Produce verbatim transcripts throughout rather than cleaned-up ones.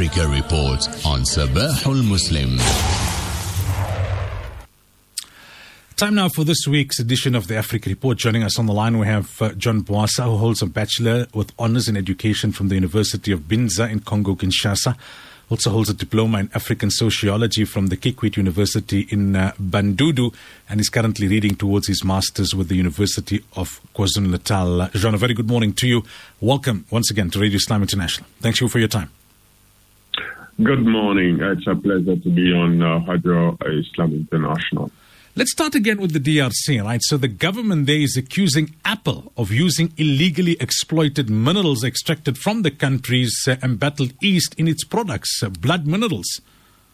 Africa Report on Sabahul Muslim. Time now for this week's edition of the Africa Report. Joining us on the line, we have uh, John Boasa, who holds a Bachelor with Honours in Education from the University of Binza in Congo-Kinshasa. Also holds a Diploma in African Sociology from the Kikwit University in uh, Bandundu, and is currently reading towards his Masters with the University of KwaZulu-Natal. Uh, John, a very good morning to you. Welcome once again to Radio Islam International. Thanks you for your time. Good morning. It's a pleasure to be on uh, Radio Islam International. Let's start again with the D R C, right? So the government there is accusing Apple of using illegally exploited minerals extracted from the country's uh, embattled east in its products, uh, blood minerals.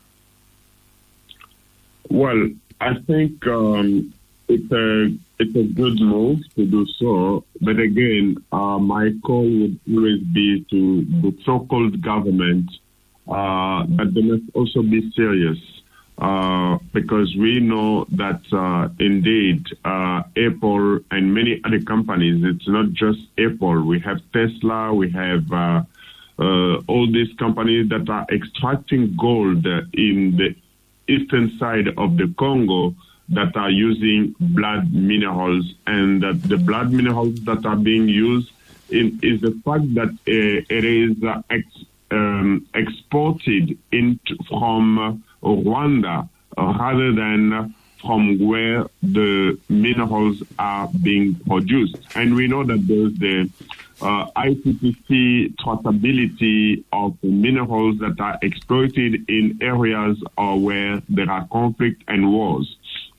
Well, I think um, it's a it's a good move to do so. But again, uh, my call would always be to the so-called government uh, that they must also be serious. Uh, because we know that uh, indeed uh, Apple and many other companies, it's not just Apple. We have Tesla, we have uh, uh, all these companies that are extracting gold in the eastern side of the Congo that are using blood minerals. And that the blood minerals that are being used in, is the fact that uh, it is uh, ex, um, exported into, from uh, Rwanda uh, rather than from where the minerals are being produced. And we know that there's the uh, I P P C traceability of the minerals that are exploited in areas uh, where there are conflict and wars.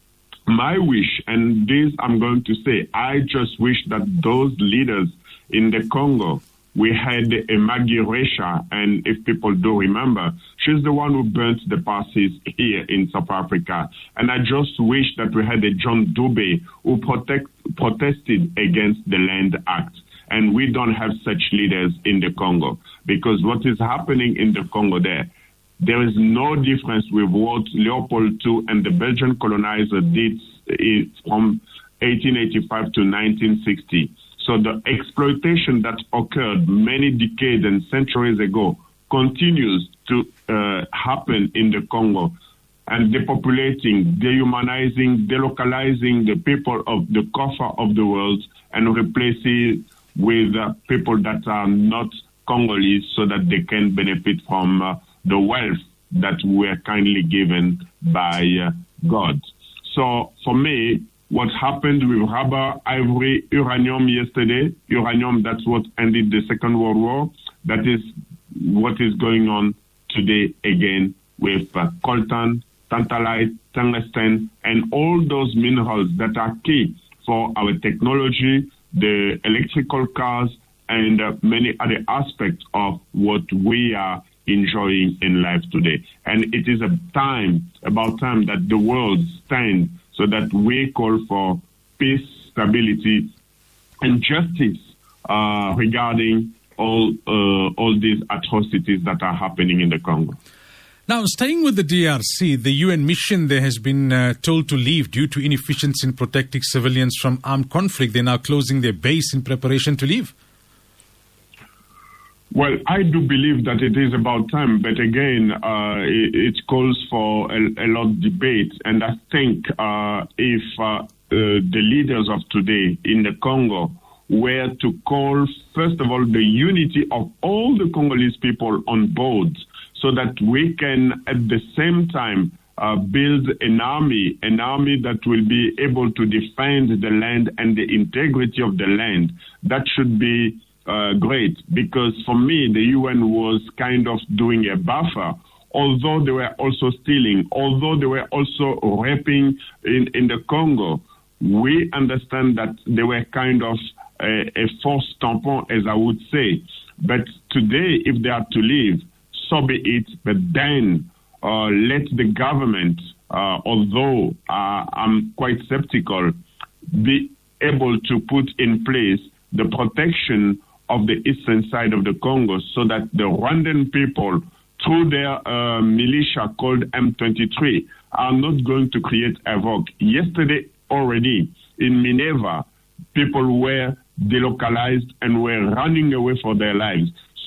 My wish, and this I'm going to say, I just wish that those leaders in the Congo, we had a Maggie Resha, and if people do remember, she's the one who burnt the passes here in South Africa. And I just wish that we had a John Dube who protect, protested against the Land Act. And we don't have such leaders in the Congo, because what is happening in the Congo there, there is no difference with what Leopold the Second and the Belgian colonizer did from eighteen eighty-five to nineteen sixty. So the exploitation that occurred many decades and centuries ago continues to uh, happen in the Congo, and depopulating, dehumanizing, delocalizing the people of the coffer of the world and replacing with uh, people that are not Congolese so that they can benefit from uh, the wealth that we are kindly given by uh, God. So for me, what happened with rubber, ivory, uranium yesterday, uranium, that's what ended the Second World War. That is what is going on today again with uh, coltan, tantalite, tungsten, and all those minerals that are key for our technology, the electrical cars, and uh, many other aspects of what we are enjoying in life today. And it is a time, about time that the world stands so that we call for peace, stability, and justice uh, regarding all uh, all these atrocities that are happening in the Congo. Now, staying with the D R C, the U N mission there has been uh, told to leave due to inefficiency in protecting civilians from armed conflict. They're now closing their base in preparation to leave. Well, I do believe that it is about time, but again, uh, it, it calls for a, a lot of debate. And I think uh, if uh, uh, the leaders of today in the Congo were to call, first of all, the unity of all the Congolese people on board, so that we can, at the same time, uh, build an army, an army that will be able to defend the land and the integrity of the land, that should be Uh, great, because for me, the U N was kind of doing a buffer, although they were also stealing, although they were also raping in, in the Congo. We understand that they were kind of a, a force tampon, as I would say. But today, if they are to leave, so be it, but then uh, let the government, uh, although uh, I'm quite skeptical, be able to put in place the protection of the eastern side of the Congo, so that the Rwandan people, through their uh, militia called M twenty-three, are not going to create havoc. Yesterday already in Mineva, people were delocalized and were running away for their lives.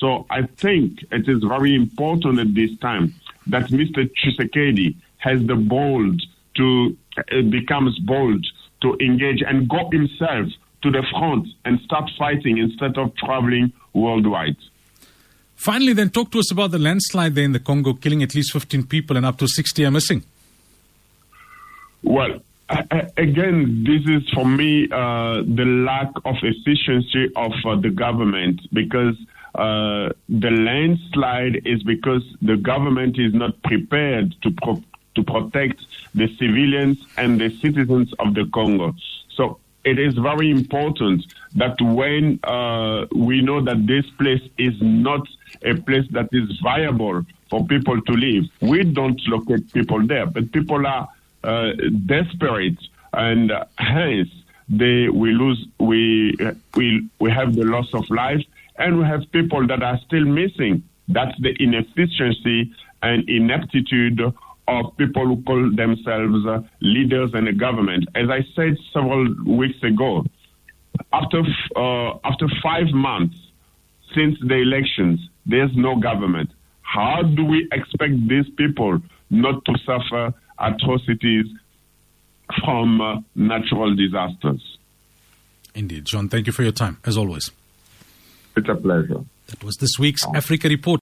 So I think it is very important at this time that Mister Tshisekedi has the bold to uh, becomes bold to engage and go himself to the front and start fighting instead of traveling worldwide. Finally, then, talk to us about the landslide there in the Congo, killing at least fifteen people and up to sixty are missing. Well, uh, again, this is for me uh, the lack of efficiency of uh, the government, because uh, the landslide is because the government is not prepared to pro- to protect the civilians and the citizens of the Congo. So it is very important that when uh, we know that this place is not a place that is viable for people to live, we don't locate people there, but people are uh, desperate, and uh, hence they we lose we we we have the loss of life, and we have people that are still missing. That's the inefficiency and ineptitude of people who call themselves uh, leaders in the government. As I said several weeks ago, after uh, after five months since the elections, there's no government. How do we expect these people not to suffer atrocities from uh, natural disasters? Indeed. John, thank you for your time, as always. It's a pleasure. That was this week's Africa Report.